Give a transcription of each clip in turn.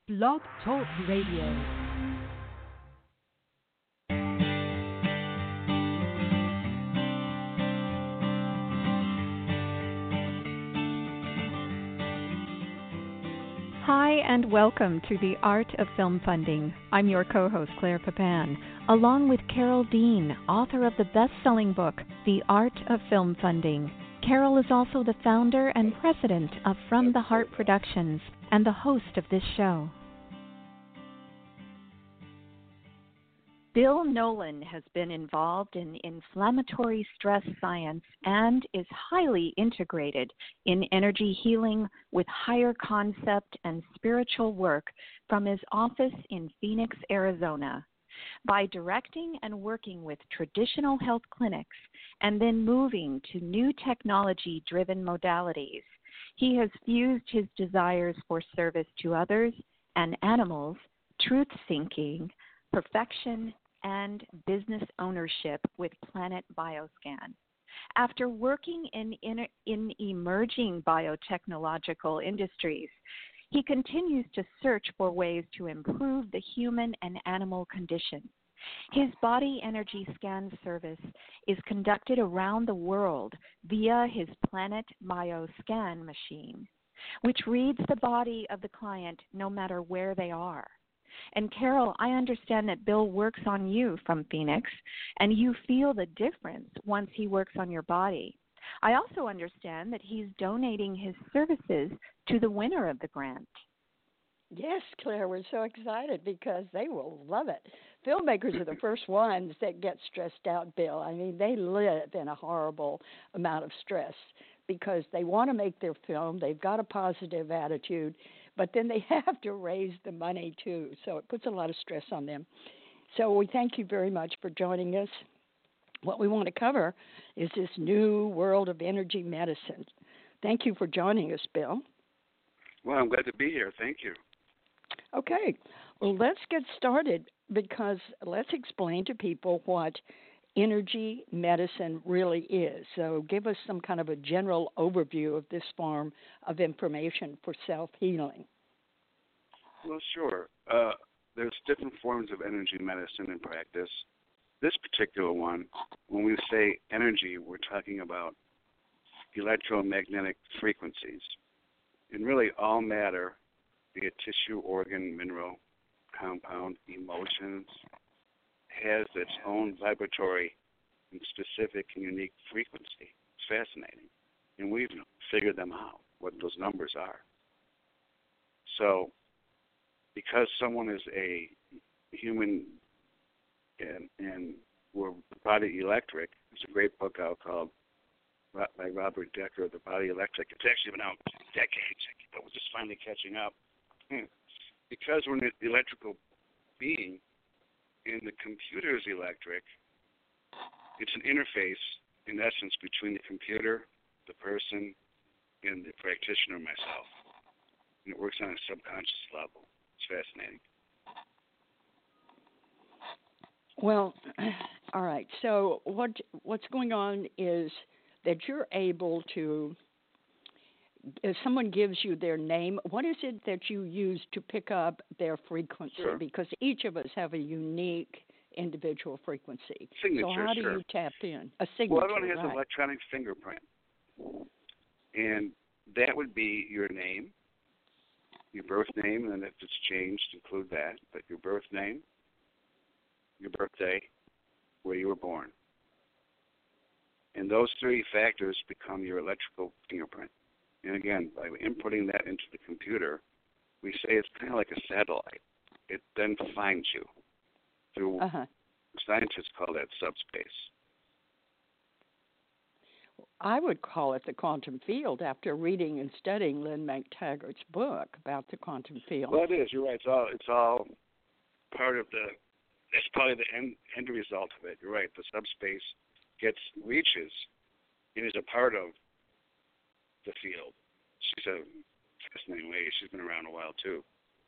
Blog Talk Radio. Hi, and welcome to The Art of Film Funding. I'm your co-host, Claire Papin, along with Carol Dean, author of the best-selling book, The Art of Film Funding. Carol is also the founder and president of From the Heart Productions and the host of this show. Bill Nolan has been involved in inflammatory stress science and is highly integrated in energy healing with higher concept and spiritual work from his office in Phoenix, Arizona. By directing and working with traditional health clinics and then moving to new technology-driven modalities, he has fused his desires for service to others and animals, truth-seeking, perfection, and business ownership with Planet Bioscan. After working in emerging biotechnological industries, he continues to search for ways to improve the human and animal condition. His body energy scan service is conducted around the world via his Planet Bioscan machine, which reads the body of the client no matter where they are. And Carol, I understand that Bill works on you from Phoenix, and you feel the difference once he works on your body. I also understand that he's donating his services to the winner of the grant. Yes, Claire, we're so excited because they will love it. Filmmakers are the first ones that get stressed out, Bill. I mean, they live in a horrible amount of stress because they want to make their film. They've got a positive attitude, but then they have to raise the money, too. So it puts a lot of stress on them. So we thank you very much for joining us. What we want to cover is this new world of energy medicine. Thank you for joining us, Bill. Well, I'm glad to be here. Thank you. Okay. Well, let's get started because let's explain to people what energy medicine really is. So give us some kind of a general overview of this form of information for self-healing. Well, sure. There's different forms of energy medicine in practice. This particular one, when we say energy, we're talking about electromagnetic frequencies. And really all matter, be it tissue, organ, mineral, compound, emotions, has its own vibratory and specific and unique frequency. It's fascinating. And we've figured them out, what those numbers are. So because someone is a human and we're body electric, there's a great book out called by Robert Decker, The Body Electric. It's actually been out decades, but we're just finally catching up. Because we're an electrical being and the computer is electric, it's an interface, in essence, between the computer, the person, and the practitioner, myself. And it works on a subconscious level. It's fascinating. Well, all right. So what's going on is that you're able to, if someone gives you their name, what is it that you use to pick up their frequency? Sure. Because each of us have a unique individual frequency. Signature, so how do sure. you tap in? A signature, well, everyone has right. an electronic fingerprint. And that would be your name, your birth name, and if it's changed, include that. But your birth name, your birthday, where you were born. And those three factors become your electrical fingerprint. And again, by inputting that into the computer, we say it's kind of like a satellite. It then finds you through, scientists call that subspace. I would call it the quantum field after reading and studying Lynn McTaggart's book about the quantum field. Well, it is. You're right. It's all part of the. It's probably the end result of it. You're right. The subspace reaches and is a part of the field. She's a fascinating lady. She's been around a while too.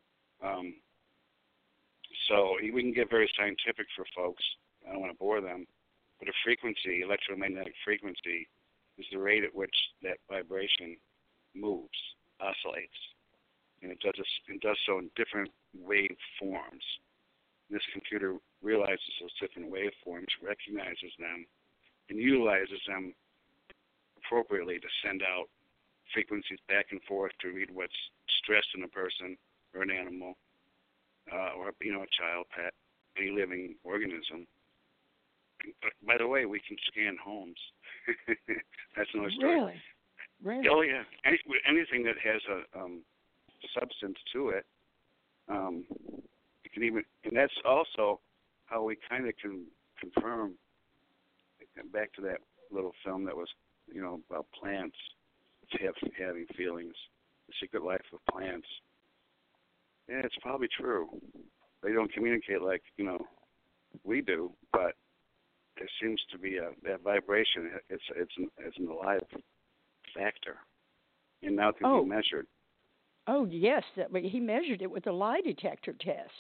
So we can get very scientific for folks. I don't want to bore them, but a frequency, electromagnetic frequency, is the rate at which that vibration moves, oscillates. and it does so in different wave forms. This computer realizes those different waveforms, recognizes them, and utilizes them appropriately to send out frequencies back and forth to read what's stressed in a person or an animal, or a child, pet, any living organism. By the way, we can scan homes. That's another story. Really? Oh yeah. Anything that has a substance to it, you can even, and that's also how we kind of can confirm. Back to that little film that was, about plants having feelings, the secret life of plants. Yeah, it's probably true. They don't communicate like we do, but there seems to be that vibration. It's an alive factor, and now can be measured. Oh yes, he measured it with a lie detector test.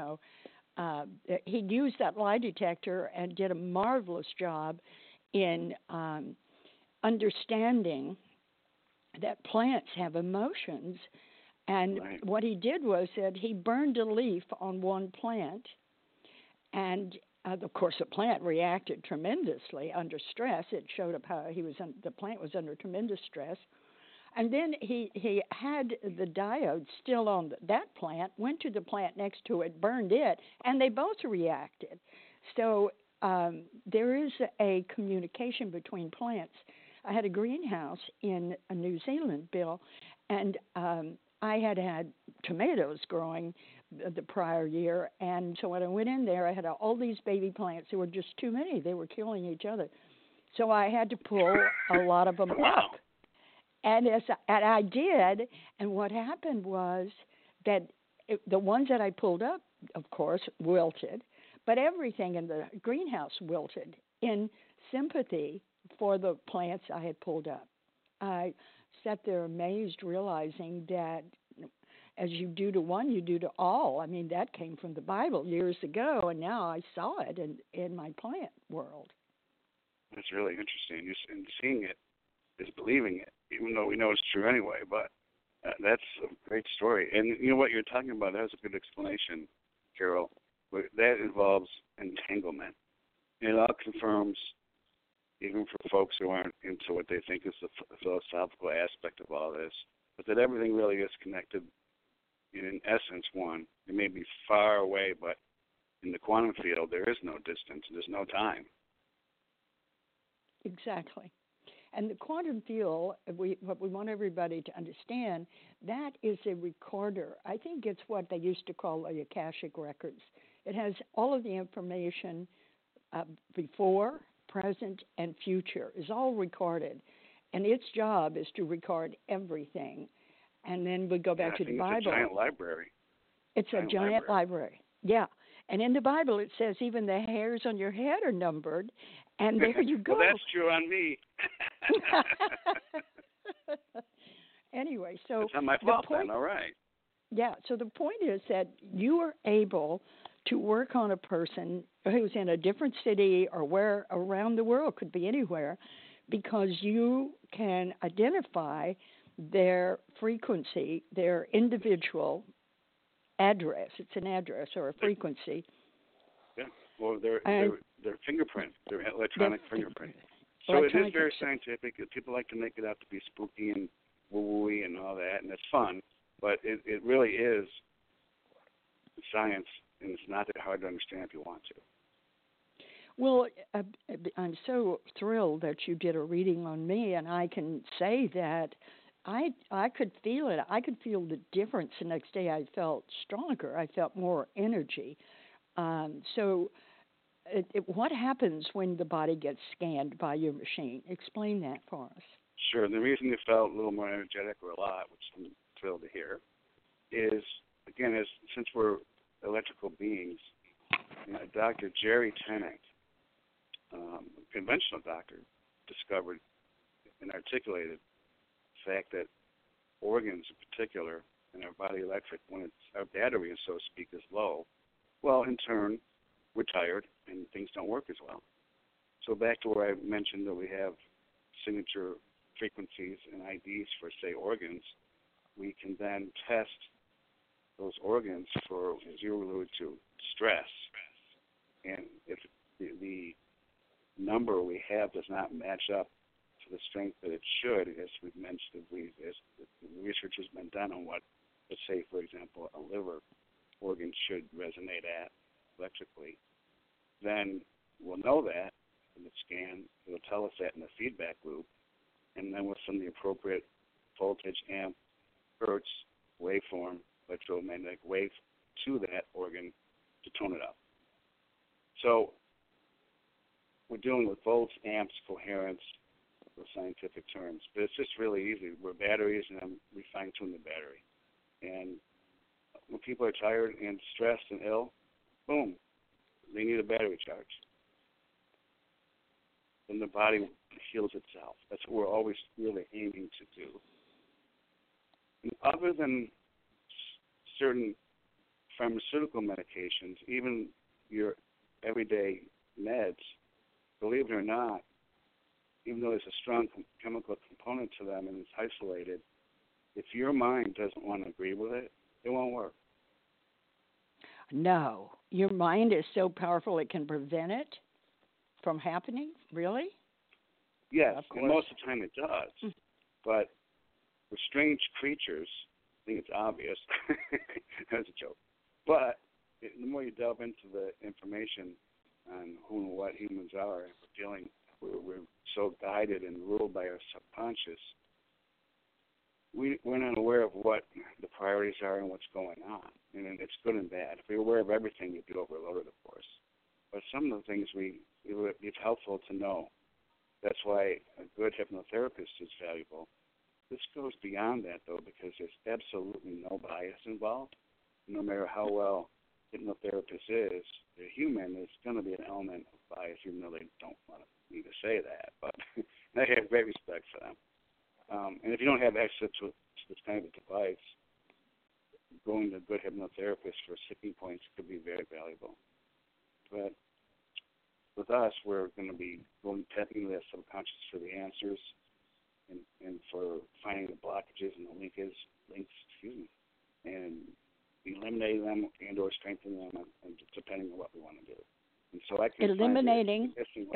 He used that lie detector and did a marvelous job in understanding that plants have emotions. And right. What he did was that he burned a leaf on one plant, and of course the plant reacted tremendously under stress. It showed up how the plant was under tremendous stress. And then he had the diode still on that plant, went to the plant next to it, burned it, and they both reacted. So there is a communication between plants. I had a greenhouse in New Zealand, Bill, and I had tomatoes growing the prior year. And so when I went in there, I had all these baby plants. There were just too many. They were killing each other. So I had to pull a lot of them up. And I did, and what happened was that the ones that I pulled up, of course, wilted, but everything in the greenhouse wilted in sympathy for the plants I had pulled up. I sat there amazed, realizing that as you do to one, you do to all. I mean, that came from the Bible years ago, and now I saw it in my plant world. That's really interesting. And seeing it is believing it, even though we know it's true anyway. But that's a great story. And what you're talking about, that was a good explanation, Carol. That involves entanglement. And it all confirms, even for folks who aren't into what they think is the philosophical aspect of all this, but that everything really is connected in essence one. It may be far away, but in the quantum field, there is no distance. There's no time. Exactly. And the quantum field, what we want everybody to understand, that is a recorder. I think it's what they used to call the Akashic Records. It has all of the information before, present, and future is all recorded. And its job is to record everything. And then we go back to the Bible. It's a giant library. It's a giant library. Yeah. And in the Bible, it says even the hairs on your head are numbered. And there you go. Well, that's true on me. Anyway, so it's not my fault then, all right. Yeah, so the point is that you are able to work on a person who's in a different city or where around the world, could be anywhere, because you can identify their frequency, their individual address. It's an address or a frequency. Yeah, well, their fingerprint, their electronic fingerprint. So it is very scientific. People like to make it out to be spooky and woo-woo-y and all that, and it's fun, but it really is science, and it's not that hard to understand if you want to. Well, I'm so thrilled that you did a reading on me, and I can say that I could feel it. I could feel the difference. The next day I felt stronger. I felt more energy. So what happens when the body gets scanned by your machine? Explain that for us. Sure. The reason you felt a little more energetic, or a lot, which I'm thrilled to hear, is, again, since we're electrical beings, Dr. Jerry Tennant, a conventional doctor, discovered and articulated the fact that organs in particular in our body electric, when our battery, so to speak, is low, well, in turn, we're tired and things don't work as well. So back to where I mentioned that we have signature frequencies and IDs for, say, organs, we can then test those organs for, as you alluded to, stress. And if the number we have does not match up to the strength that it should, as we've mentioned, as the research has been done on what, let's say, for example, a liver organ should resonate at electrically, then we'll know that in the scan. It'll tell us that in the feedback loop, and then we'll send the appropriate voltage, amp, hertz, waveform, electromagnetic wave to that organ to tone it up. So we're dealing with volts, amps, coherence, those scientific terms, but it's just really easy. We're batteries, and we fine-tune the battery. And when people are tired and stressed and ill, boom, they need a battery charge. And the body heals itself. That's what we're always really aiming to do. And other than certain pharmaceutical medications, even your everyday meds, believe it or not, even though there's a strong chemical component to them and it's isolated, if your mind doesn't want to agree with it, it won't work. No. Your mind is so powerful it can prevent it from happening? Really? Yes, and most of the time it does. But we're strange creatures. I think it's obvious. That's a joke. But the more you delve into the information on who and what humans are, we're so guided and ruled by our subconscious, we're not aware of what the priorities are and what's going on. And it's good and bad. If we were aware of everything, you'd be overloaded, of course. But some of the things it's helpful to know. That's why a good hypnotherapist is valuable. This goes beyond that, though, because there's absolutely no bias involved. No matter how well hypnotherapist is, the human is going to be an element of bias, even though they don't want me to say that. But I have great respect for them. And if you don't have access to this kind of a device, going to a good hypnotherapist for sticking points could be very valuable. But with us, we're going to be tapping into that subconscious for the answers and for finding the blockages and the links, and eliminating them and or strengthening them, and depending on what we want to do. And so I can eliminating.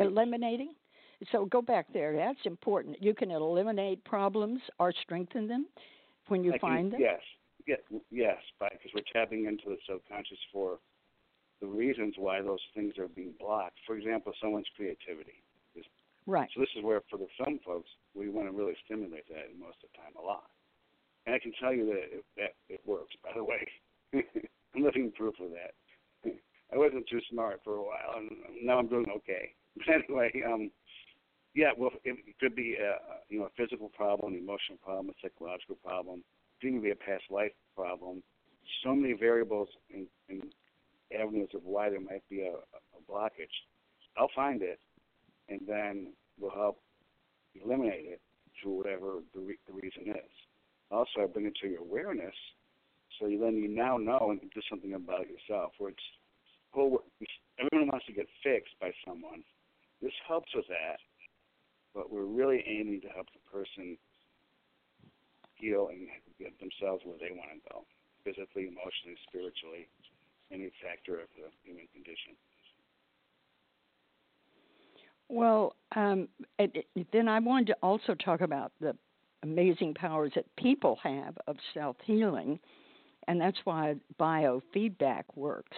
So go back there. That's important. You can eliminate problems or strengthen them when you find them? Yes, because we're tapping into the subconscious for the reasons why those things are being blocked. For example, someone's creativity. Right. So this is where, for some folks, we want to really stimulate that most of the time a lot. And I can tell you that it works, by the way. I'm living proof of that. I wasn't too smart for a while, and now I'm doing okay. But anyway, it could be a physical problem, an emotional problem, a psychological problem. It could even be a past life problem. So many variables and avenues of why there might be a blockage. I'll find it, and then we'll help eliminate it through whatever the reason is. Also, I bring it to your awareness, so then you now know and do something about it yourself. Where everyone wants to get fixed by someone. This helps with that, but we're really aiming to help the person heal and get themselves where they want to go, physically, emotionally, spiritually, any factor of the human condition. Well, then I wanted to also talk about the amazing powers that people have of self-healing, and that's why biofeedback works.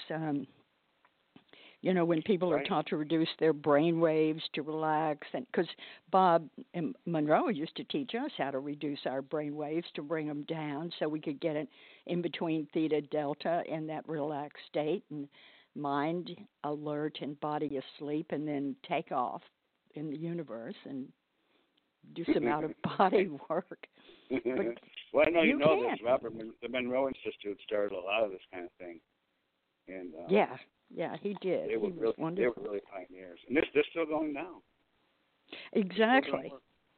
When people are taught to reduce their brain waves, to relax, and because Bob Monroe used to teach us how to reduce our brain waves, to bring them down so we could get it in between theta, delta, in that relaxed state, and mind alert and body asleep, and then take off in the universe and do some out-of-body work. Well, I know you know this, Robert. The Monroe Institute started a lot of this kind of thing. And yeah, he did. They were really pioneers. And they're still going now. Exactly.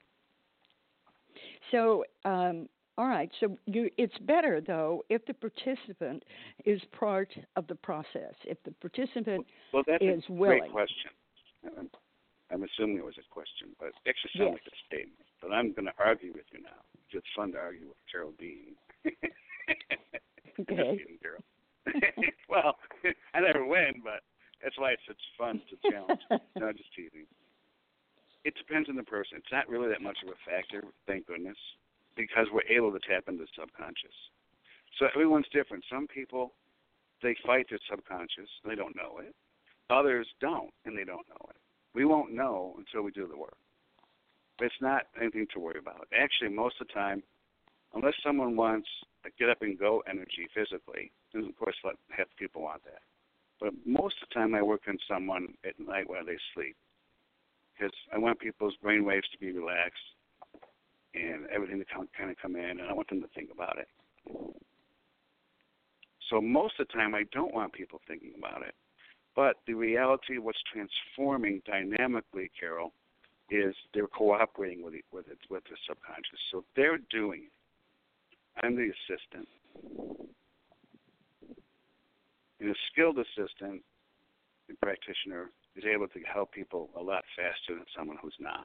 So, all right. So it's better, though, if the participant is part of the process. If the participant is willing. Great question. I'm assuming it was a question, but it actually sounds like a statement. But I'm going to argue with you now. It's fun to argue with Geraldine. Okay. Well, I never win, but that's why it's such fun to challenge. No, just teasing. It depends on the person. It's not really that much of a factor, thank goodness, because we're able to tap into the subconscious. So everyone's different. Some people, they fight their subconscious. They don't know it. Others don't, and they don't know it. We won't know until we do the work. It's not anything to worry about. Actually, most of the time, unless someone wants a get-up-and-go energy physically, and of course half the people want that, but most of the time I work on someone at night while they sleep because I want people's brain waves to be relaxed and everything to kind of come in, and I want them to think about it. So most of the time I don't want people thinking about it. But the reality of what's transforming dynamically, Carol, is they're cooperating with the subconscious. So they're doing it. I'm the assistant. And a skilled assistant, the practitioner, is able to help people a lot faster than someone who's not.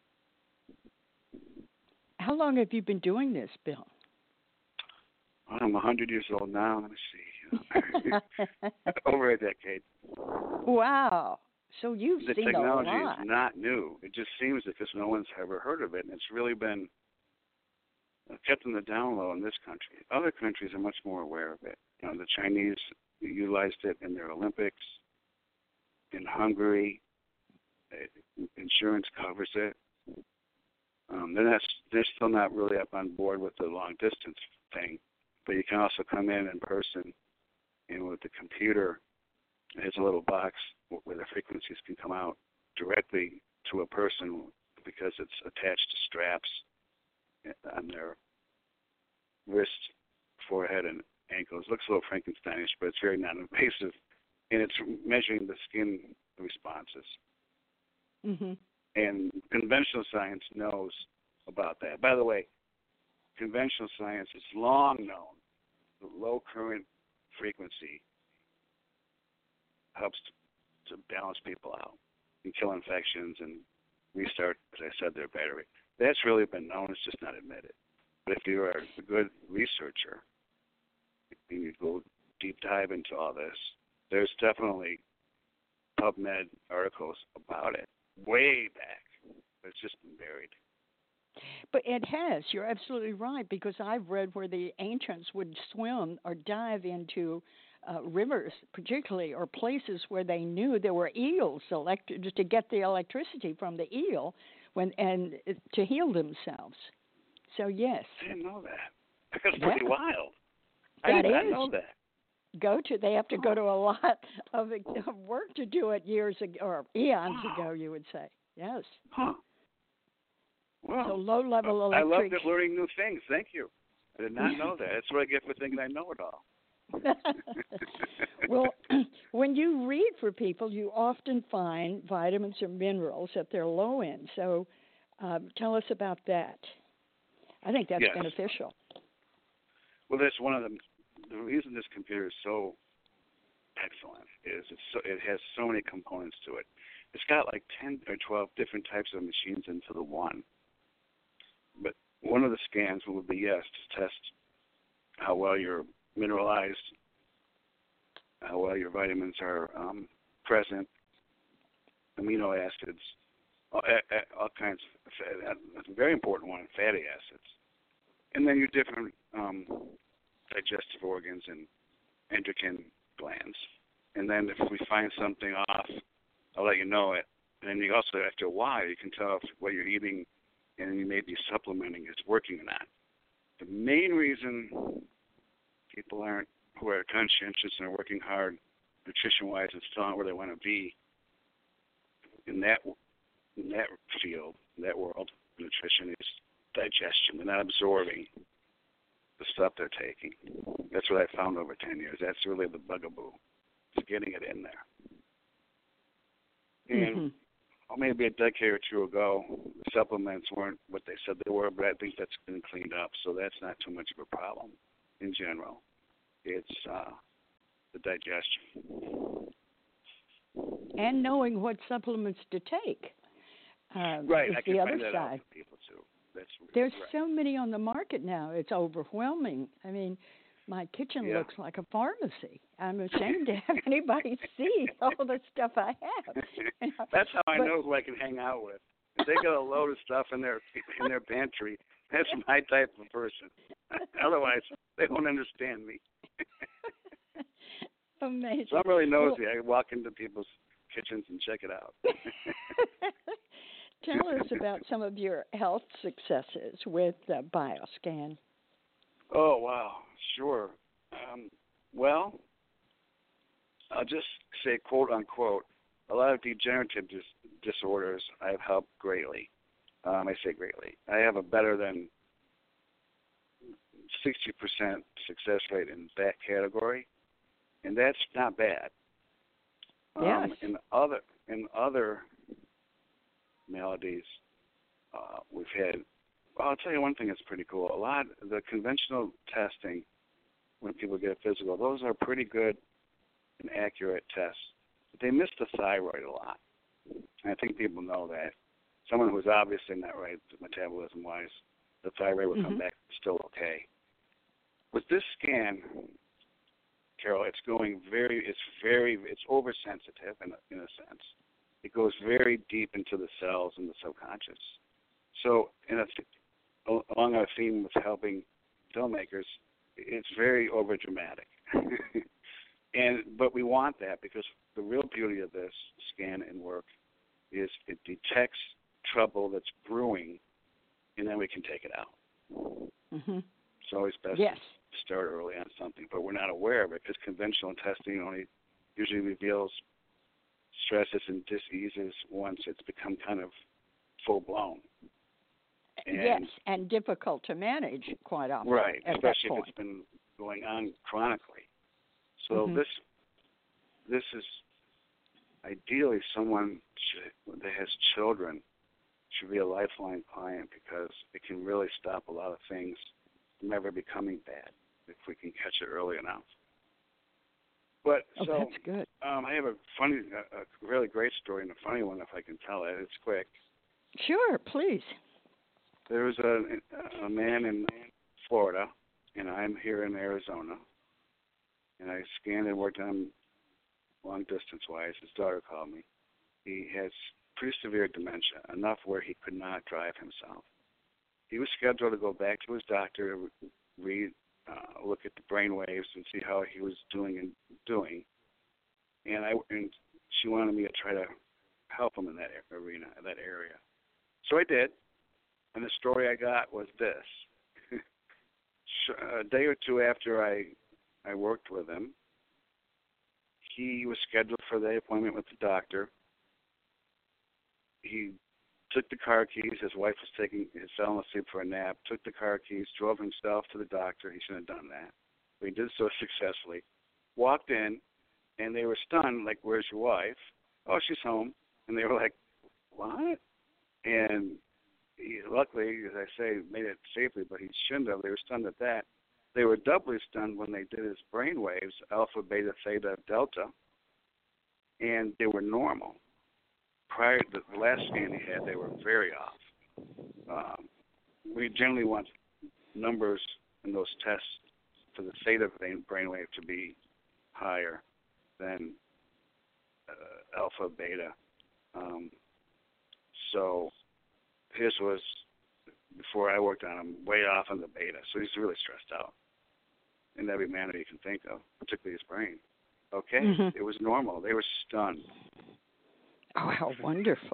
How long have you been doing this, Bill? I'm 100 years old now. Let me see. Over a decade. Wow. So you've the seen a lot. The technology is not new. It just seems that because no one's ever heard of it, and it's really been kept in the down low in this country. Other countries are much more aware of it. You know, the Chinese utilized it in their Olympics. In Hungary, insurance covers it. They're still not really up on board with the long distance thing, but you can also come in person, and with the computer, it has a little box where the frequencies can come out directly to a person because it's attached to straps on their wrist, forehead, and ankles. It looks a little Frankensteinish, but it's very non-invasive, and it's measuring the skin responses. Mm-hmm. And conventional science knows about that. By the way, conventional science is long known that low current frequency helps to balance people out and kill infections and restart, as I said, their battery. That's really been known. It's just not admitted. But if you are a good researcher and you go deep dive into all this, there's definitely PubMed articles about it way back, but it's just been buried. But it has. You're absolutely right, because I've read where the ancients would swim or dive into rivers, particularly, or places where they knew there were eels, just to get the electricity from the eel and to heal themselves. So, yes. I didn't know that. That's pretty wild. I did not know that. They have to go to a lot of work to do it years ago, or eons ago, you would say. Yes. Huh. Well, so low-level electric. I love learning new things. Thank you. I did not know that. That's what I get for thinking I know it all. Well, when you read for people, you often find vitamins or minerals at their low end. So tell us about that. I think that's beneficial. Well, that's one of the reason this computer is so excellent is it has so many components to it. It's got like 10 or 12 different types of machines into the one. But one of the scans will be, to test how well you're mineralized, how well your vitamins are present, amino acids, all kinds of, very important one, fatty acids. And then your different digestive organs and endocrine glands. And then if we find something off, I'll let you know it. And then you also, after a while, you can tell if what you're eating and you may be supplementing is working or not. The main reason people who are conscientious and are working hard nutrition-wise and still aren't where they want to be in that field, that world, nutrition is digestion. They're not absorbing the stuff they're taking. That's what I found over 10 years. That's really the bugaboo. It's getting it in there. And maybe a decade or two ago, the supplements weren't what they said they were, but I think that's been cleaned up, so that's not too much of a problem in general. It's the digestion. And knowing what supplements to take. Right, I can the find other that side. out for people too. There's so many on the market now. It's overwhelming. I mean, My kitchen Yeah. looks like a pharmacy. I'm ashamed to have anybody see all the stuff I have. You know, That's how I but know who I can hang out with. If they got a load of stuff in their pantry, that's my type of person. Otherwise, they won't understand me. amazing. So I'm really Well, nosy. I walk into people's kitchens and check it out. tell us about some of your health successes with BioScan. Oh, wow. Sure. Well, I'll just say, quote unquote, a lot of degenerative disorders I've helped greatly. I say greatly. I have a better than 60% success rate in that category, and that's not bad. Yes. In other maladies, we've had. Well, I'll tell you one thing that's pretty cool. A lot of the conventional testing, when people get a physical, those are pretty good and accurate tests. But they miss the thyroid a lot. And I think people know that. Someone who's obviously not right metabolism-wise, the thyroid will come back still okay. With this scan, Carol, it's oversensitive in a sense. It goes very deep into the cells and the subconscious. So, along our theme with helping filmmakers, it's very overdramatic. But we want that because the real beauty of this scan and work is it detects trouble that's brewing, and then we can take it out. Mm-hmm. It's always best Yes. to start early on something, but we're not aware of it because conventional testing only usually reveals stresses and diseases once it's become kind of full-blown. Yes, and difficult to manage quite often. Right, at especially that if point. it's been going on chronically. So this is ideally someone that has children should be a lifeline client because it can really stop a lot of things from ever becoming bad if we can catch it early enough. But that's good. I have a really great story and a funny one if I can tell it. It's quick. Sure, please. There was a man in Florida, and I'm here in Arizona, and I scanned and worked on him long distance-wise. His daughter called me. He has pretty severe dementia, enough where he could not drive himself. He was scheduled to go back to his doctor to look at the brain waves and see how he was doing. And she wanted me to try to help him in that arena, that area. So I did. And the story I got was this. A day or two after I worked with him, he was scheduled for the appointment with the doctor. He took the car keys. His wife was fell asleep for a nap, took the car keys, drove himself to the doctor. He shouldn't have done that. But he did so successfully. Walked in, and they were stunned, like, where's your wife? Oh, she's home. And they were like, what? And he, luckily, as I say, made it safely, but he shouldn't have. They were stunned at that. They were doubly stunned when they did his brain waves, alpha, beta, theta, delta, and they were normal. Prior to the last scan he had, they were very off. We generally want numbers in those tests for the theta brainwave to be higher than alpha, beta. So his was, before I worked on him, way off on the beta. So he's really stressed out in every manner you can think of, particularly his brain. Okay, It was normal. They were stunned. Oh, how wonderful.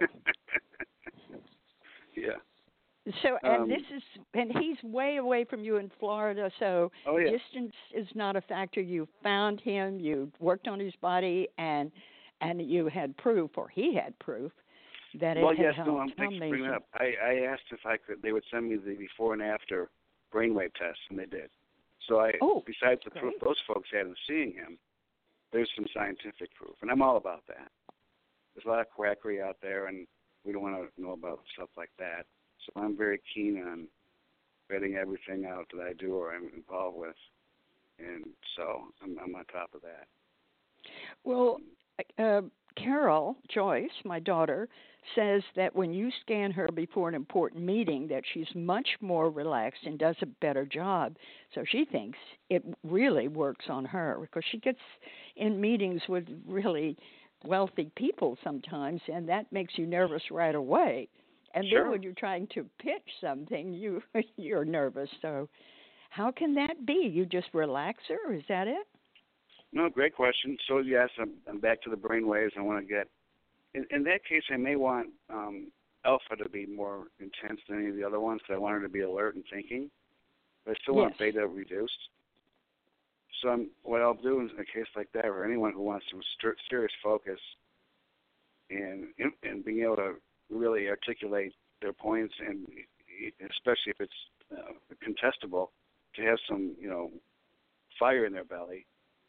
Yeah. So, and he's way away from you in Florida, so distance is not a factor. You found him, you worked on his body, and you had proof, or he had proof, that it had helped. Thanks for bringing it up. I asked if they would send me the before and after brainwave tests, and they did. So besides the proof those folks had in seeing him, there's some scientific proof, and I'm all about that. There's a lot of quackery out there, and we don't want to know about stuff like that. So I'm very keen on vetting everything out that I do or I'm involved with, and so I'm on top of that. Well, Carol Joyce, my daughter, says that when you scan her before an important meeting, that she's much more relaxed and does a better job. So she thinks it really works on her because she gets in meetings with really wealthy people sometimes, and that makes you nervous right away. And Sure. then when you're trying to pitch something, you're nervous. So how can that be? You just relax her? Is that it? No, great question. So yes, I'm back to the brain waves. I want to get in that case. I may want alpha to be more intense than any of the other ones. So I want her to be alert and thinking, but I still want Yes. beta reduced. So what I'll do in a case like that, or anyone who wants some serious focus and being able to really articulate their points, and especially if it's contestable, to have some fire in their belly.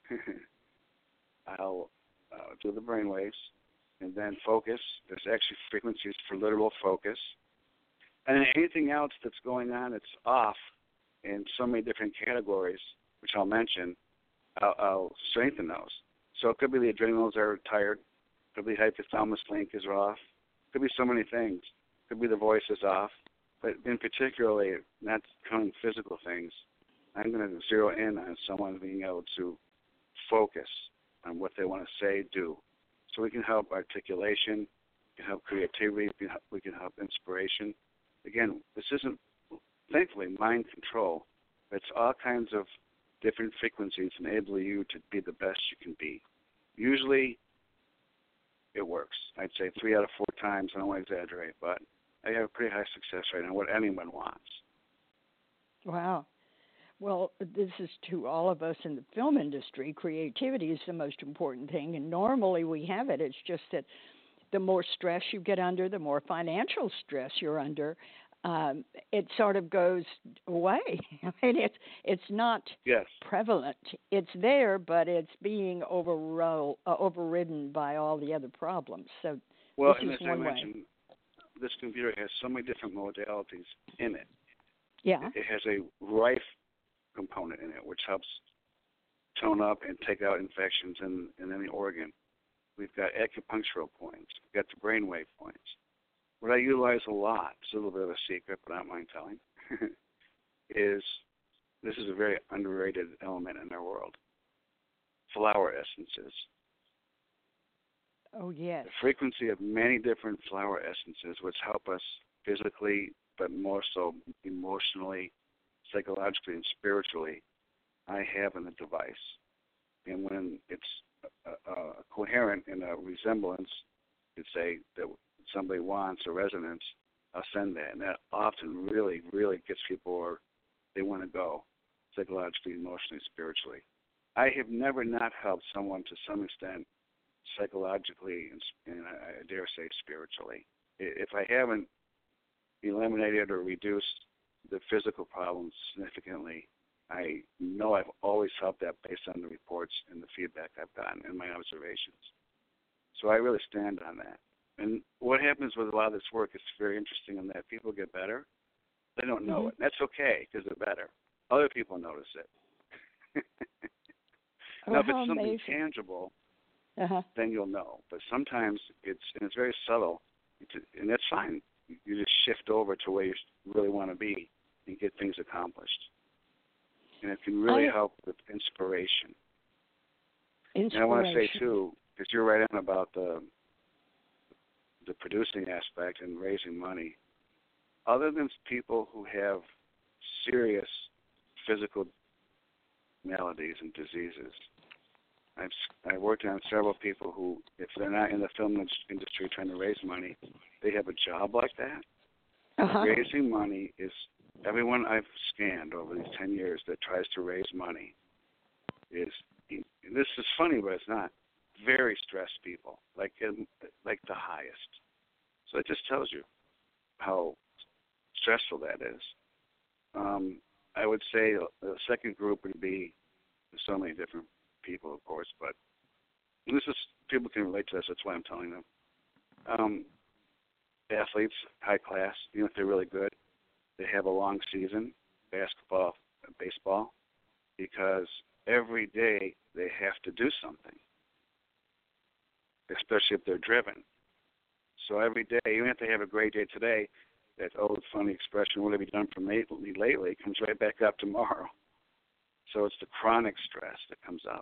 I'll do the brain waves and then focus. There's actually frequencies for literal focus. And then anything else that's going on that's off in so many different categories, which I'll mention, I'll strengthen those. So it could be the adrenals are tired. It could be hypothalamus link is off. It could be so many things. It could be the voice is off. But in particularly, not counting physical things, I'm going to zero in on someone being able to focus on what they want to say, do. So we can help articulation, we can help creativity, we can help inspiration. Again, this isn't, thankfully, mind control. It's all kinds of different frequencies enable you to be the best you can be. Usually, it works. I'd say 3 out of 4 times. I don't want to exaggerate, but I have pretty high success rate on what anyone wants. Wow. Well, this is to all of us in the film industry. Creativity is the most important thing, and normally we have it. It's just that the more stress you get under, the more financial stress you're under, it sort of goes away. I mean, it's not Yes. prevalent. It's there, but it's being overridden by all the other problems. So Well, this and is as I one way. mentioned, this computer has so many different modalities in it. Yeah. It has a rife component in it, which helps tone up and take out infections in any organ. We've got acupunctural points. We've got the brainwave points. What I utilize a lot, it's a little bit of a secret, but I don't mind telling, is this is a very underrated element in our world. Flower essences. Oh, yes. The frequency of many different flower essences, which help us physically, but more so emotionally, psychologically, and spiritually, I have in the device. And when it's coherent in a resemblance, you'd say that somebody wants a resonance, I'll send that. And that often really, really gets people where they want to go, psychologically, emotionally, spiritually. I have never not helped someone to some extent psychologically and I dare say spiritually. If I haven't eliminated or reduced the physical problems significantly, I know I've always helped that based on the reports and the feedback I've gotten and my observations. So I really stand on that. And what happens with a lot of this work is very interesting in that people get better. They don't know it. That's okay because they're better. Other people notice it. Now, if it's something amazing. tangible, then you'll know. But sometimes it's very subtle, and that's fine. You just shift over to where you really want to be and get things accomplished. And it can really help with inspiration. And I want to say, too, because you're right on about the producing aspect and raising money, other than people who have serious physical maladies and diseases, I've worked on several people who, if they're not in the film industry trying to raise money, they have a job like that. Raising money is, everyone I've scanned over these 10 years that tries to raise money is, this is funny, but it's not, very stressed people, like the highest. So it just tells you how stressful that is. I would say the second group would be so many different people, of course, but this is, people can relate to this, that's why I'm telling them. Athletes, high class, even if they're really good, they have a long season, basketball, baseball, because every day they have to do something. especially if they're driven. So every day, even if they have a great day today, that old funny expression, what have you done for me lately, comes right back up tomorrow. So it's the chronic stress that comes up.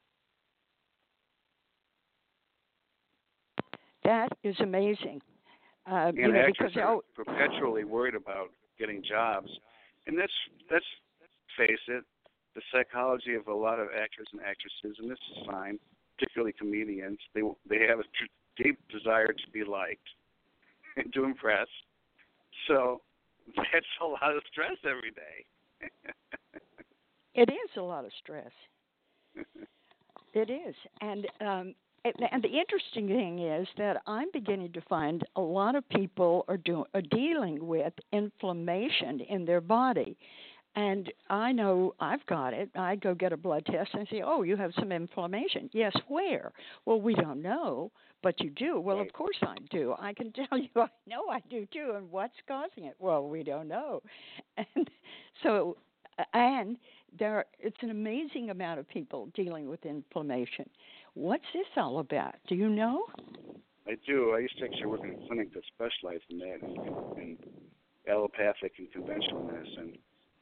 That is amazing. And actors are perpetually worried about getting jobs. And let's face it, the psychology of a lot of actors and actresses, and this is fine, particularly comedians, they have a deep desire to be liked and to impress. So that's a lot of stress every day. It is a lot of stress. It is. And the interesting thing is that I'm beginning to find a lot of people are dealing with inflammation in their body. And I know I've got it. I go get a blood test and say, oh, you have some inflammation. Yes, where? Well, we don't know, but you do. Well, of course I do. I can tell you I know I do too. And what's causing it? Well, we don't know. And so, it's an amazing amount of people dealing with inflammation. What's this all about? Do you know? I do. I used to actually work in a clinic that specialized in that, in allopathic and conventional medicine.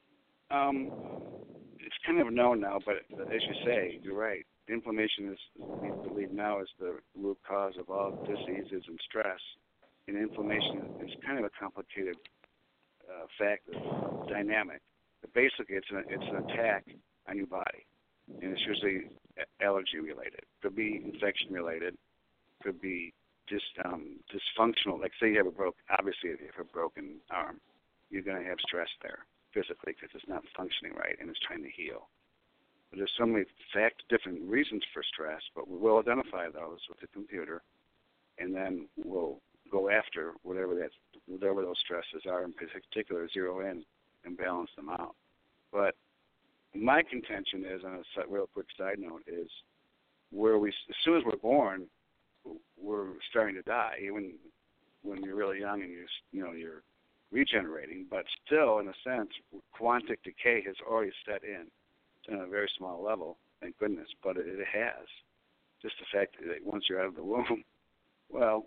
It's kind of known now, but as you say, you're right. Inflammation is, we believe now, is the root cause of all diseases and stress. And inflammation is kind of a complicated factor, dynamic. But basically, it's an attack on your body, and it's usually allergy related. Could be infection related. Could be just dysfunctional. Like say you have obviously if you have a broken arm, you're going to have stress there physically because it's not functioning right and it's trying to heal. But there's so many different reasons for stress, but we'll identify those with the computer, and then we'll go after whatever those stresses are, in particular, zero in and balance them out. But my contention is, on a real quick side note, is as soon as we're born, we're starting to die, even when you're really young and you're regenerating. But still, in a sense, quantic decay has already set in on a very small level, thank goodness, but it has. Just the fact that once you're out of the womb, well,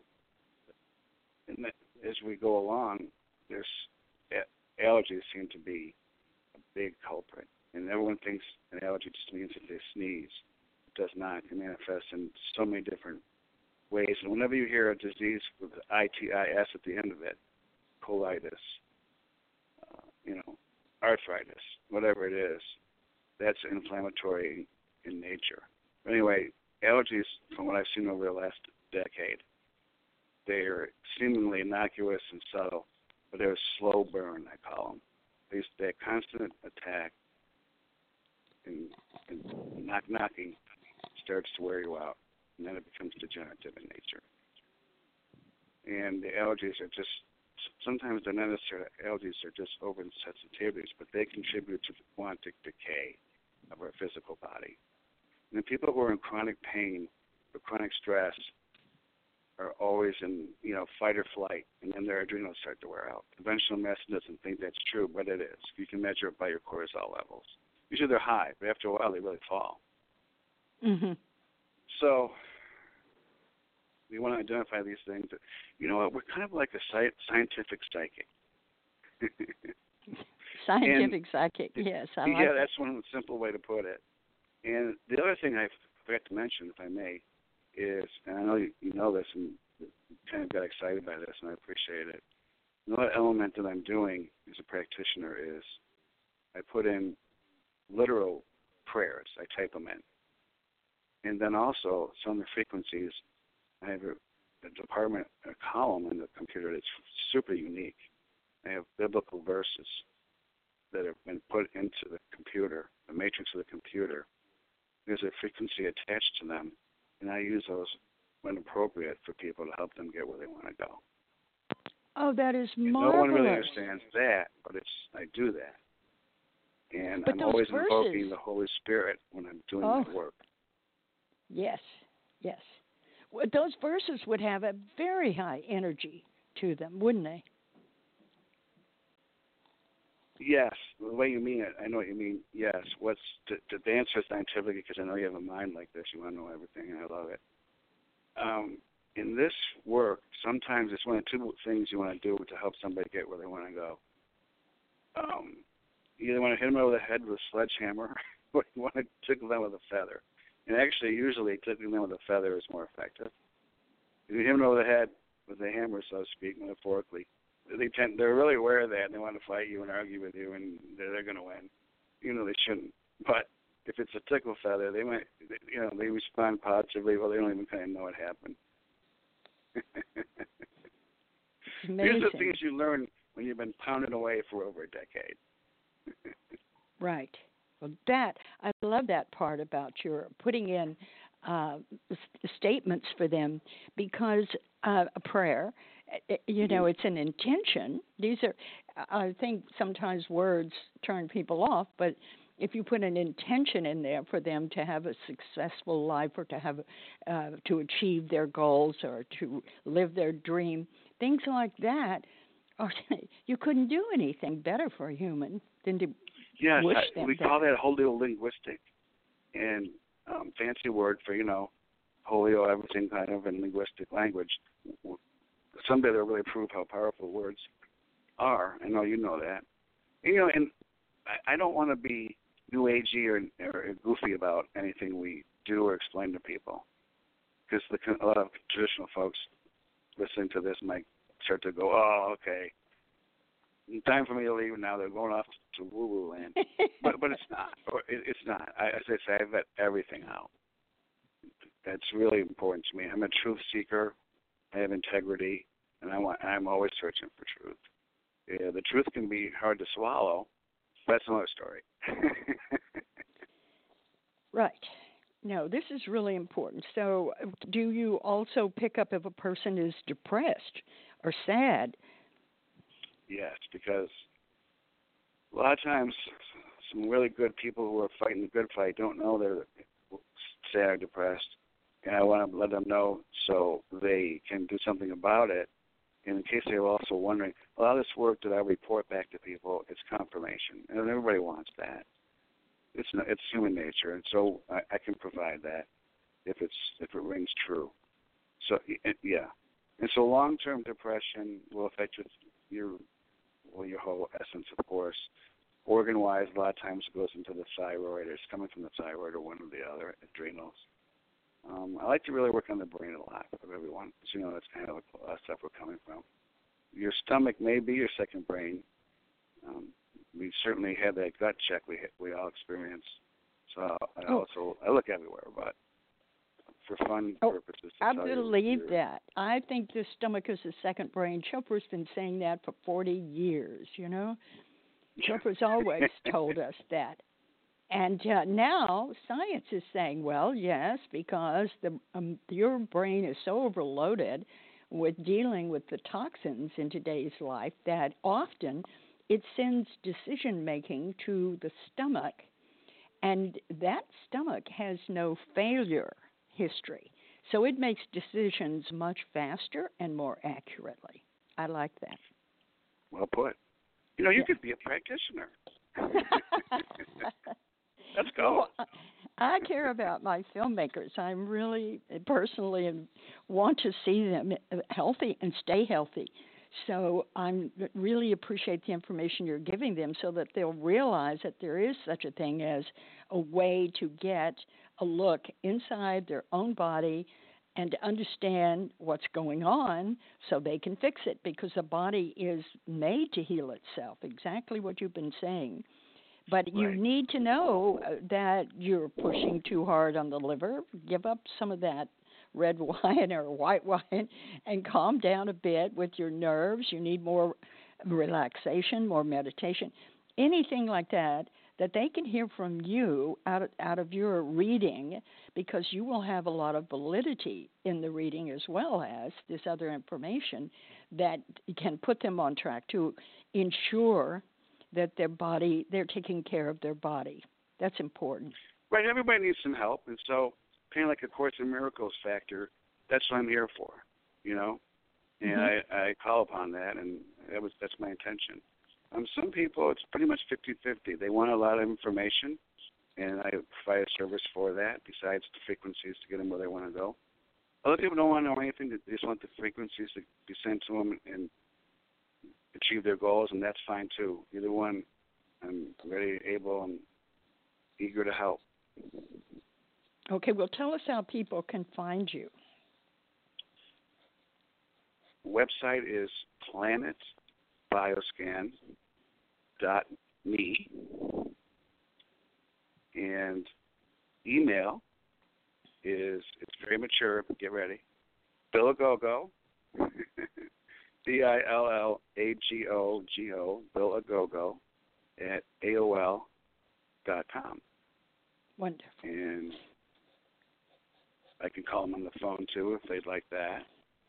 as we go along, there's allergies seem to be a big culprit. And everyone thinks an allergy just means that they sneeze. It does not. It can manifest in so many different ways. And whenever you hear a disease with ITIS at the end of it, colitis, arthritis, whatever it is, that's inflammatory in nature. But anyway, allergies, from what I've seen over the last decade, they're seemingly innocuous and subtle, but they're a slow burn, I call them. They're constant attack and knocking starts to wear you out, and then it becomes degenerative in nature. And the allergies are just, sometimes they're not necessarily allergies, they're just oversensitivities, but they contribute to the quantic decay of our physical body. And the people who are in chronic pain or chronic stress are always in, fight or flight, and then their adrenals start to wear out. Conventional medicine doesn't think that's true, but it is. You can measure it by your cortisol levels. Usually they're high, but after a while they really fall. Mm-hmm. So we want to identify these things. You know what? We're kind of like a scientific psychic. Scientific psychic, yes. I like that. That's one simple way to put it. And the other thing I forgot to mention, if I may, is, and I know you know this and kind of got excited by this, and I appreciate it. Another element that I'm doing as a practitioner is I put in literal prayers. I type them in. And then also some of the frequencies, I have a column in the computer that's super unique. I have biblical verses that have been put into the computer, the matrix of the computer. There's a frequency attached to them, and I use those when appropriate for people to help them get where they want to go. Oh, that is marvelous. No one really understands that, but I do that. And I'm always invoking the Holy Spirit when I'm doing my work. Yes, yes. Well, those verses would have a very high energy to them, wouldn't they? Yes, the way you mean it, I know what you mean. Yes, to answer scientifically, because I know you have a mind like this, you want to know everything, and I love it. in this work, sometimes it's one of two things you want to do to help somebody get where they want to go. You either want to hit them over the head with a sledgehammer, or you want to tickle them with a feather. And actually, usually, tickling them with a feather is more effective. If you hit them over the head with a hammer, so to speak, metaphorically, they're really aware of that, and they want to fight you and argue with you, and they're going to win. You know they shouldn't. But if it's a tickle feather, they might, they respond positively. Well, they don't even kind of know what happened. These are the things you learn when you've been pounded away for over a decade. Right. Well, I love that part about your putting in statements for them, because a prayer, it's an intention. These are, I think sometimes words turn people off, but if you put an intention in there for them to have a successful life, or to have to achieve their goals, or to live their dream, things like that, you couldn't do anything better for a human than to wish them. We call that holiolinguistic, and fancy word for holio everything kind of in linguistic language. Someday they'll really prove how powerful words are. I know you know that. And I don't want to be new agey or goofy about anything we do or explain to people, because a lot of traditional folks listening to this might start to go, oh, okay, time for me to leave now. They're going off to woo-woo land. but it's not. It's not. As I say, I vet everything out. That's really important to me. I'm a truth seeker. I have integrity, and I'm always searching for truth. Yeah, the truth can be hard to swallow. That's another story. Right. No, this is really important. So do you also pick up if a person is depressed or sad? Yes, because a lot of times some really good people who are fighting the good fight don't know they're sad or depressed. And I want to let them know so they can do something about it. And in case they're also wondering, a lot of this work that I report back to people, it's confirmation, and everybody wants that. It's human nature, and so I can provide that if it rings true. So yeah, and so long-term depression will affect your whole essence, of course. Organ-wise, a lot of times it goes into the thyroid, or it's coming from the thyroid, or one or the other, adrenals. I like to really work on the brain a lot of everyone, because that's kind of a lot of stuff we're coming from. Your stomach may be your second brain. We certainly had that gut check we all experience. So I look everywhere, but for fun purposes. I believe that. I think the stomach is the second brain. Chopra's been saying that for 40 years, Chopra's always told us that. And now science is saying, well, yes, because your brain is so overloaded with dealing with the toxins in today's life that often it sends decision-making to the stomach, and that stomach has no failure history. So it makes decisions much faster and more accurately. I like that. Well put. You could be a practitioner. Let's go. Well, I care about my filmmakers. I'm really personally and want to see them healthy and stay healthy. So I really appreciate the information you're giving them so that they'll realize that there is such a thing as a way to get a look inside their own body and to understand what's going on so they can fix it, because the body is made to heal itself, exactly what you've been saying. But you need to know that you're pushing too hard on the liver. Give up some of that red wine or white wine and calm down a bit with your nerves. You need more relaxation, more meditation, anything like that they can hear from you out of your reading, because you will have a lot of validity in the reading as well as this other information that can put them on track to ensure that they're taking care of their body. That's important. Right, everybody needs some help, and so kind of like a Course in Miracles factor, that's what I'm here for, And I call upon that, and that's my intention. Some people, it's pretty much 50-50. They want a lot of information, and I provide a service for that, besides the frequencies to get them where they want to go. Other people don't want to know anything. They just want the frequencies to be sent to them and achieve their goals, and that's fine too. Either one, I'm ready, able, and eager to help. Okay, well, tell us how people can find you. Website is planetbioscan.me, and email is, it's very mature, but get ready, Billagogo, Billagogo, Billagogo at AOL.com. Wonderful. And I can call them on the phone too if they'd like that.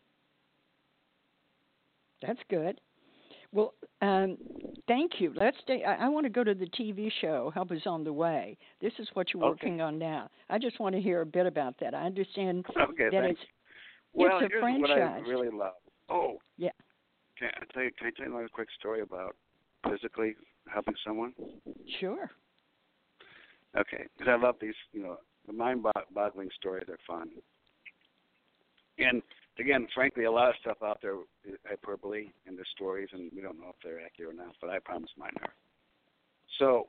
That's good. Well, thank you. Let's stay. I want to go to the TV show, Help Is on the Way. This is what you're working on now. I just want to hear a bit about that. I understand that thanks. it's Well, a here's franchise. what I really love. Oh, yeah. Can I tell you another quick story about physically helping someone? Sure. Okay, because I love these, the mind-boggling stories are fun. And again, frankly, a lot of stuff out there is hyperbole in the stories, and we don't know if they're accurate or not, but I promise mine are. So,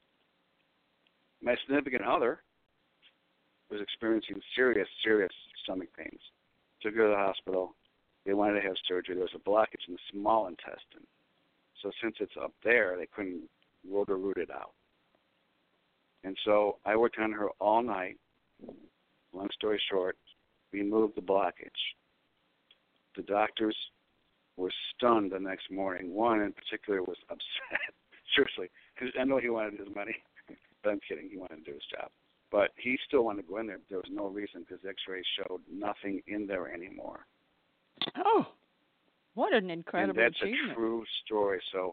my significant other was experiencing serious stomach pains. Took her to the hospital. They wanted to have surgery. There was a blockage in the small intestine. So since it's up there, they couldn't root it out. And so I worked on her all night. Long story short, we moved the blockage. The doctors were stunned the next morning. One in particular was upset, seriously, because I know he wanted his money, but I'm kidding. He wanted to do his job. But he still wanted to go in there. There was no reason because X-rays showed nothing in there anymore. Oh, what an incredible and that's achievement. a true story. So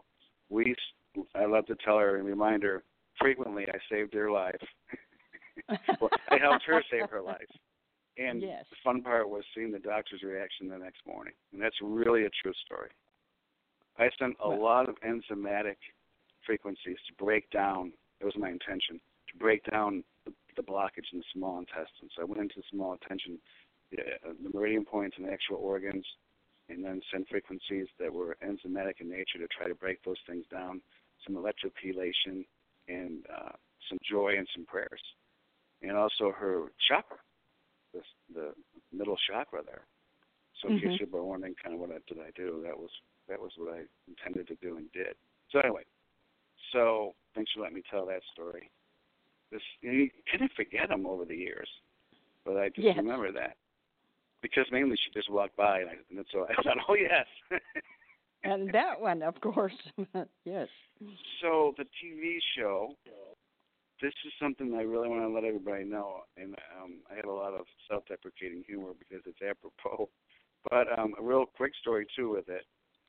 I love to tell her and remind her frequently I saved her life. Well, I helped her save her life. And yes. The fun part was seeing the doctor's reaction the next morning. And that's really a true story. I sent a lot of enzymatic frequencies to break down, it was my intention, to break down the blockage in the small intestine. So I went into the small intestine, the meridian points and the actual organs, and then sent frequencies that were enzymatic in nature to try to break those things down, some electropelation, and some joy and some prayers. And also her chakra, the middle chakra there. So in case you were wondering kind of what did I do, that was what I intended to do and did. So anyway, thanks for letting me tell that story. You kind of forget them over the years, but I just remember that. Because mainly she just walked by, and so I thought, oh, yes. And that one, of course, yes. So the TV show, this is something I really want to let everybody know, and I have a lot of self-deprecating humor because it's apropos. But a real quick story, too, with it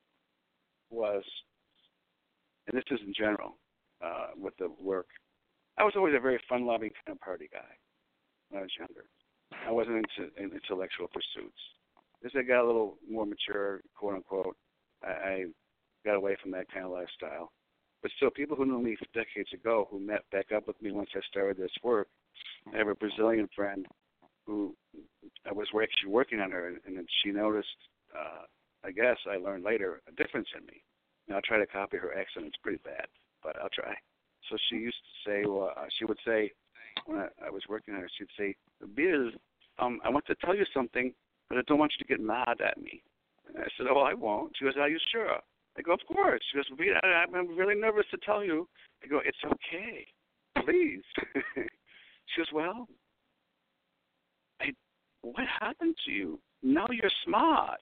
was, and this is in general with the work, I was always a very fun-loving kind of party guy when I was younger. I wasn't into intellectual pursuits. As I got a little more mature, quote-unquote, I got away from that kind of lifestyle. But still, people who knew me decades ago who met back up with me once I started this work, I have a Brazilian friend who I was actually working on her, and then she noticed, I guess I learned later, a difference in me. Now, I'll try to copy her accent. It's pretty bad, but I'll try. So she used to say, she would say, when I was working on her, she'd say, Bill, I want to tell you something, but I don't want you to get mad at me. And I said, oh, I won't. She goes, are you sure? I go, of course. She goes, Bill, I'm really nervous to tell you. I go, it's okay. Please. She goes, well, what happened to you? Now you're smart.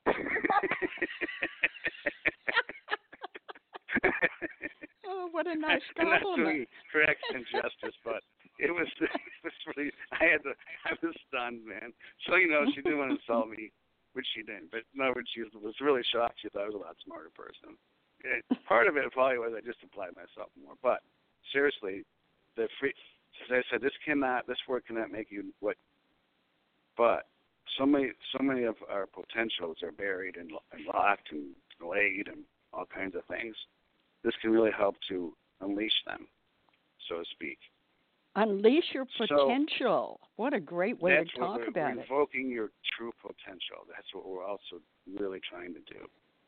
Oh, what a nice I'm not compliment. doing her accent justice, but it was really, I was stunned, man. So, she didn't want to insult me, which she didn't. But no, she was really shocked. She thought I was a lot smarter person. Part of it probably was I just applied myself more. But seriously, as I said, this work cannot make you what. But so many of our potentials are buried and locked and delayed and all kinds of things. This can really help to unleash them, so to speak. Unleash your So potential. What a great way to that's what talk we're about it. invoking your true potential. That's what we're also really trying to do.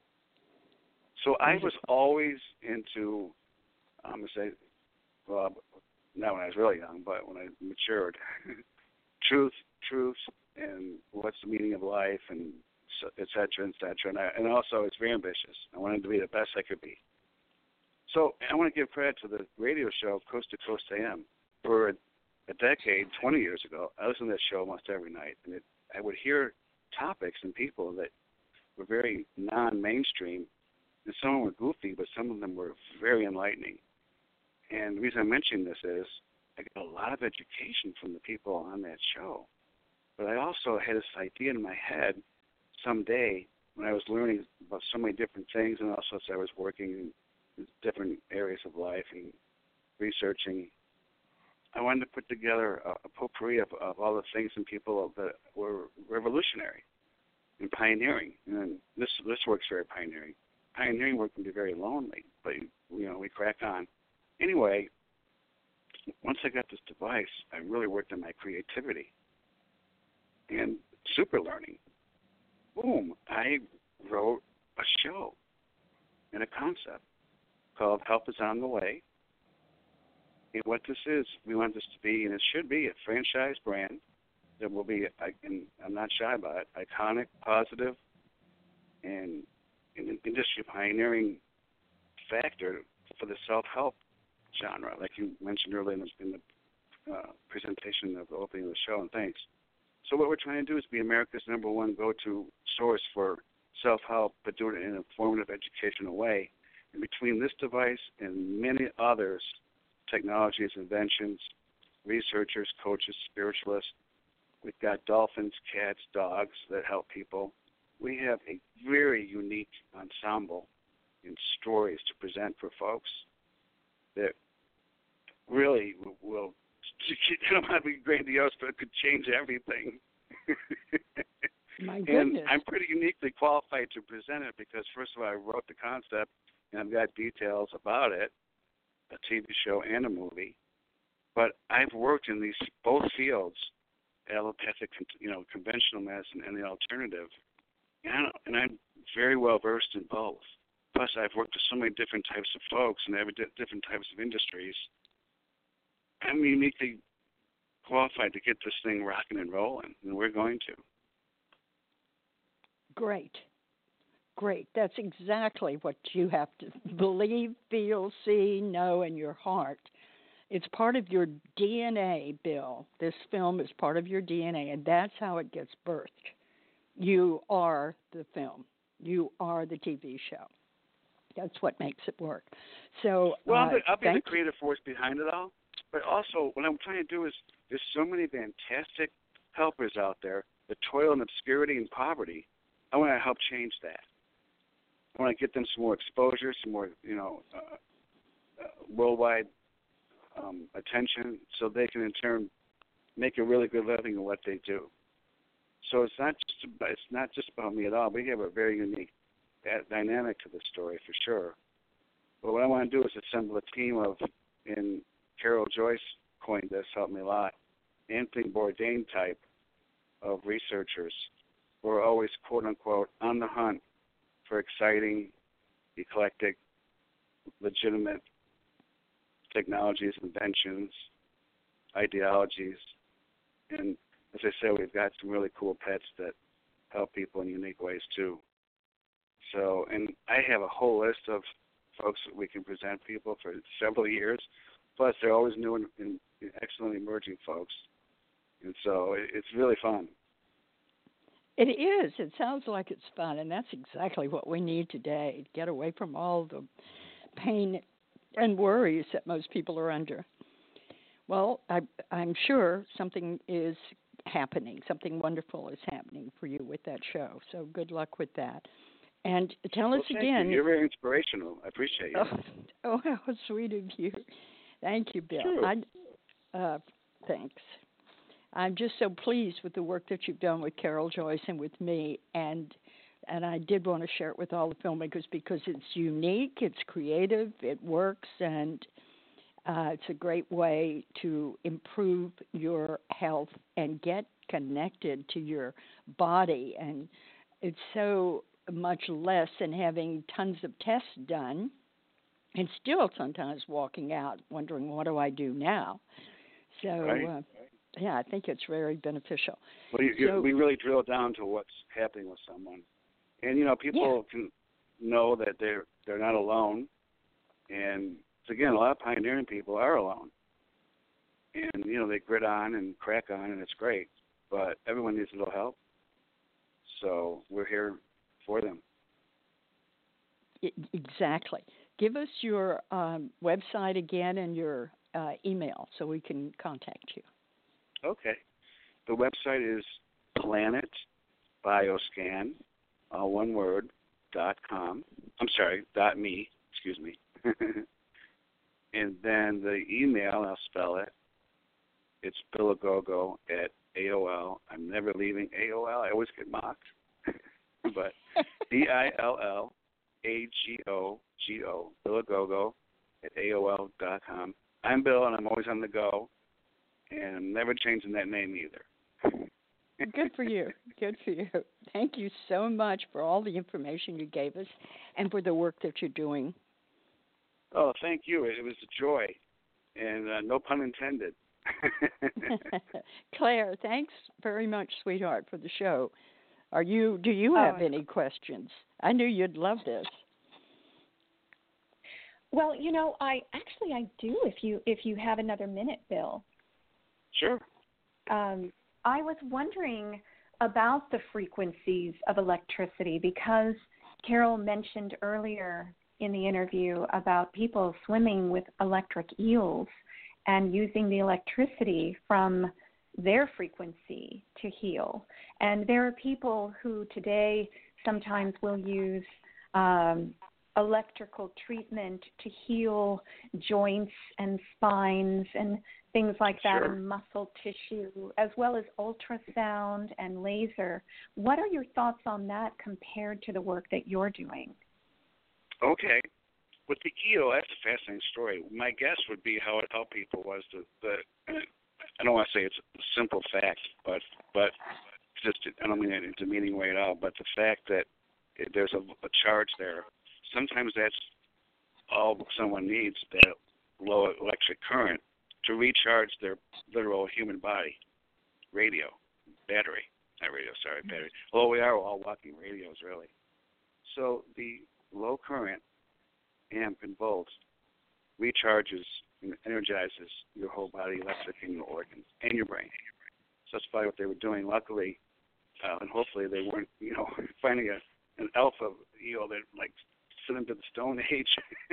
So I was always into, I'm going to say, well, not when I was really young, but when I matured, truth, and what's the meaning of life, and et cetera, et cetera. And also, I was very ambitious. I wanted to be the best I could be. So I want to give credit to the radio show Coast to Coast AM. For a decade, 20 years ago, I listened to that show almost every night, and I would hear topics and people that were very non-mainstream, and some of them were goofy, but some of them were very enlightening. And the reason I'm mentioning this is I got a lot of education from the people on that show. But I also had this idea in my head someday when I was learning about so many different things, and also as I was working in different areas of life and researching, I wanted to put together a potpourri of all the things and people that were revolutionary and pioneering. And this work's very pioneering. Pioneering work can be very lonely, but we crack on. Anyway, once I got this device, I really worked on my creativity and super learning. Boom, I wrote a show and a concept called Help Is On the Way. And what this is, we want this to be, and it should be, a franchise brand that will be, and I'm not shy about it, iconic, positive, and an industry pioneering factor for the self-help genre, like you mentioned earlier in the presentation of the opening of the show, and thanks. So what we're trying to do is be America's #1 go-to source for self-help, but do it in an informative, educational way. And between this device and many others, technologies, inventions, researchers, coaches, spiritualists, we've got dolphins, cats, dogs that help people. We have a very unique ensemble in stories to present for folks that really will, I don't want to be grandiose, but it could change everything. My goodness. And I'm pretty uniquely qualified to present it because, first of all, I wrote the concept, and I've got details about it, a TV show and a movie. But I've worked in these both fields, allopathic, conventional medicine and the alternative, and I'm very well versed in both. Plus, I've worked with so many different types of folks and different types of industries. I'm uniquely qualified to get this thing rocking and rolling, and we're going to. Great. That's exactly what you have to believe, feel, see, know in your heart. It's part of your DNA, Bill. This film is part of your DNA, and that's how it gets birthed. You are the film. You are the TV show. That's what makes it work. So, well, I'll be the creative force behind it all. But also, what I'm trying to do is there's so many fantastic helpers out there that toil in obscurity and poverty. I want to help change that. I want to get them some more exposure, some more, worldwide attention, so they can in turn make a really good living in what they do. So it's not just about me at all. We have a very unique dynamic to the story for sure. But what I want to do is assemble a team of, and Carol Joyce coined this, helped me a lot, Anthony Bourdain type of researchers who are always, quote unquote, on the hunt for exciting, eclectic, legitimate technologies, inventions, ideologies. And as I said, we've got some really cool pets that help people in unique ways too. So, and I have a whole list of folks that we can present people for several years. Plus, they're always new and excellent emerging folks. And so it's really fun. It is. It sounds like it's fun, and that's exactly what we need today, to get away from all the pain and worries that most people are under. Well, I'm sure something is happening. Something wonderful is happening for you with that show. So good luck with that. And tell us again. You're very inspirational. I appreciate you. Oh, how sweet of you. Thank you, Bill. Sure. Thanks. I'm just so pleased with the work that you've done with Carol Joyce and with me, and I did want to share it with all the filmmakers because it's unique, it's creative, it works, and It's a great way to improve your health and get connected to your body. And it's so much less than having tons of tests done and still sometimes walking out wondering, what do I do now? So, right. Yeah, I think it's very beneficial. Well, we really drill down to what's happening with someone. And, people can know that they're not alone. And, again, a lot of pioneering people are alone. And, they grit on and crack on, and it's great. But everyone needs a little help. So we're here for them. Exactly. Give us your website again and your email so we can contact you. Okay. The website is Planet Bioscan, all one word, .com. I'm sorry, .me, excuse me. And then the email, I'll spell it. It's Billagogo at AOL. I'm never leaving AOL. I always get mocked. But BILLAGOGO, Billagogo at AOL.com. I'm Bill, and I'm always on the go, and I'm never changing that name either. Good for you. Good for you. Thank you so much for all the information you gave us and for the work that you're doing. Oh, thank you. It was a joy, and no pun intended. Claire, thanks very much, sweetheart, for the show. Do you have any questions? I knew you'd love this. Well, I do. If you have another minute, Bill. Sure. I was wondering about the frequencies of electricity because Carol mentioned earlier in the interview about people swimming with electric eels and using the electricity from their frequency to heal. And there are people who today sometimes will use electrical treatment to heal joints and spines and things like that, Sure. and muscle tissue, as well as ultrasound and laser. What are your thoughts on that compared to the work that you're doing? Okay. With the eel, that's a fascinating story. My guess would be how it helped people was I don't want to say it's a simple fact, but just I don't mean it in a demeaning way at all, but the fact that there's a charge there, sometimes that's all someone needs, that low electric current, to recharge their literal human body. Battery. Well, we are all walking radios, really. So the low current, amp and volts, recharges and energizes your whole body, electric, and your organs and your brain. So that's probably what they were doing. Luckily, and hopefully they weren't, finding an alpha eel that sent them to the Stone Age.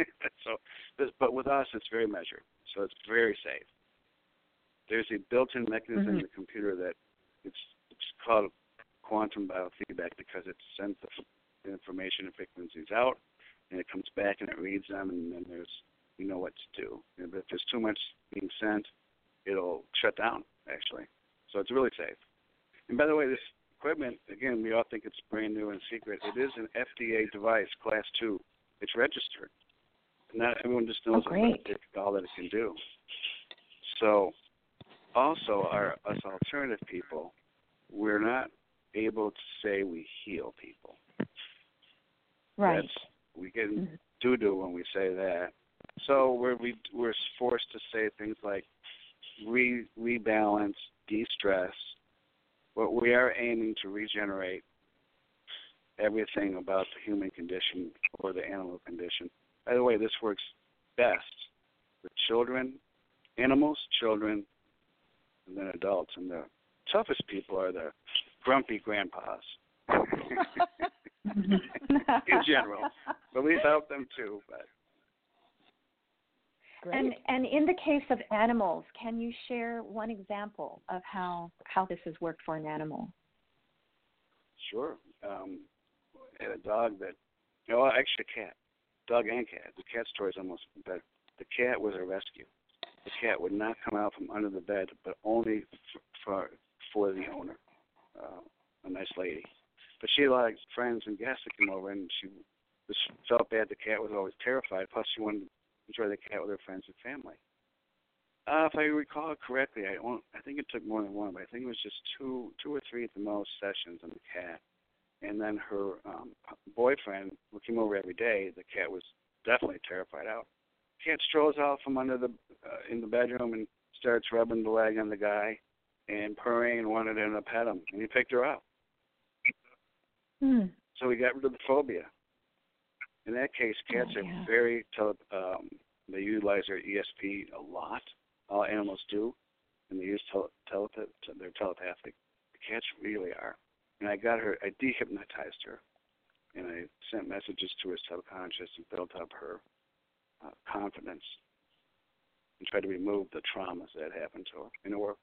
But with us, it's very measured, so it's very safe. There's a built-in mechanism in the computer that it's called quantum biofeedback because it sends the information and frequencies out, and it comes back and it reads them, and then you know what to do. If there's too much being sent, it'll shut down, actually. So it's really safe. And by the way, this equipment, again, we all think it's brand new and secret. It is an FDA device, Class 2. It's registered. Not everyone just knows all that it can do. So also, us alternative people, we're not able to say we heal people. Right. We get doo-doo when we say that. So we're forced to say things like rebalance, de-stress. But we are aiming to regenerate everything about the human condition or the animal condition. By the way, this works best with children, animals, children, and then adults. And the toughest people are the grumpy grandpas. In general. But we've helped them too. But. And in the case of animals, can you share one example of how this has worked for an animal? Sure. I had a dog actually a cat. Dog and cat. The cat story is almost better. The cat was a rescue. The cat would not come out from under the bed, but only for the owner, a nice lady. But she had a lot of friends and guests that came over, and she felt bad. The cat was always terrified. Plus, she wanted to enjoy the cat with her friends and family. If I recall correctly, I think it took more than one, but I think it was just two or three at the most sessions on the cat. And then her boyfriend, who came over every day, the cat was definitely terrified out. Cat strolls out from under in the bedroom and starts rubbing the leg on the guy and purring and wanted him to pet him, and he picked her up. So he got rid of the phobia. In that case, cats are very they utilize their ESP a lot. All animals do, and they use they're telepathic. The cats really are. And I dehypnotized her, and I sent messages to her subconscious and built up her confidence and tried to remove the traumas that happened to her, and it worked.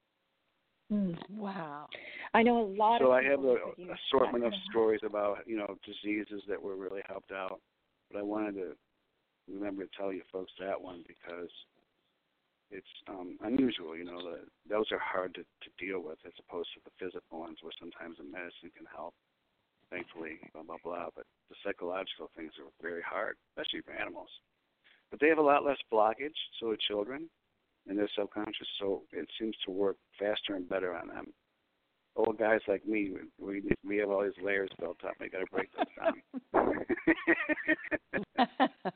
Wow. I know a lot so of I have an assortment of stories about, diseases that were really helped out, but I wanted to remember to tell you folks that one because it's unusual, those are hard to deal with as opposed to the physical ones where sometimes the medicine can help, thankfully, blah, blah, blah, but the psychological things are very hard, especially for animals. But they have a lot less blockage, so do children, in their subconscious, so it seems to work faster and better on them. Old guys like me, we have all these layers built up. I got to break those down.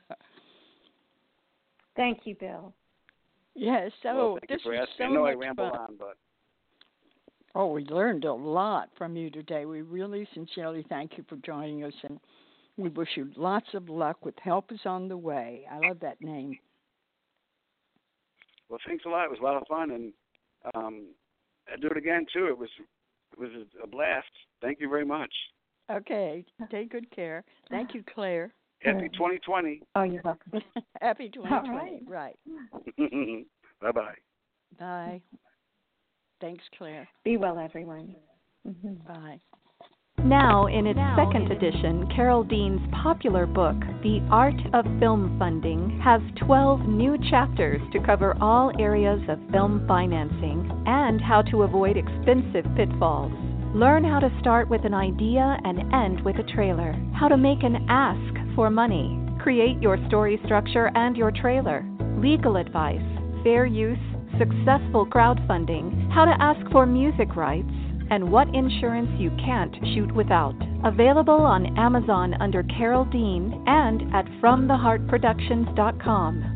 Thank you, Bill. Yes, thank you for asking. I know I ramble on, but... Oh, we learned a lot from you today. We really sincerely thank you for joining us, and we wish you lots of luck with Help Is on the Way. I love that name. Well, thanks a lot. It was a lot of fun, and I'd do it again, too. It was a blast. Thank you very much. Okay. Take good care. Thank you, Claire. Happy 2020. Oh, you're welcome. Happy 2020. Right. Bye-bye. Bye. Thanks, Claire. Be well, everyone. Bye. Now, in its second edition, Carol Dean's popular book, The Art of Film Funding, has 12 new chapters to cover all areas of film financing and how to avoid expensive pitfalls. Learn how to start with an idea and end with a trailer, how to make an ask for money, create your story structure and your trailer, legal advice, fair use, successful crowdfunding, how to ask for music rights, and what insurance you can't shoot without. Available on Amazon under Carol Dean and at FromTheHeartProductions.com.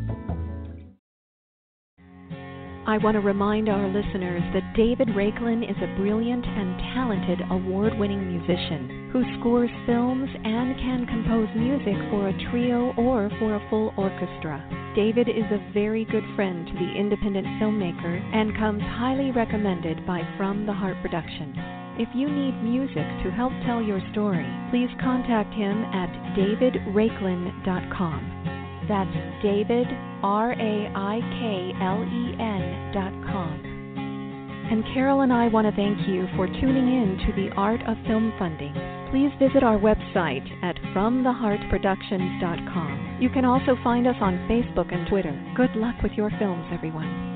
I want to remind our listeners that David Raiklin is a brilliant and talented award-winning musician who scores films and can compose music for a trio or for a full orchestra. David is a very good friend to the independent filmmaker and comes highly recommended by From the Heart Productions. If you need music to help tell your story, please contact him at davidraiklin.com. That's David, RAIKLEN.com. And Carol and I want to thank you for tuning in to The Art of Film Funding. Please visit our website at FromTheHeartProductions.com. You can also find us on Facebook and Twitter. Good luck with your films, everyone.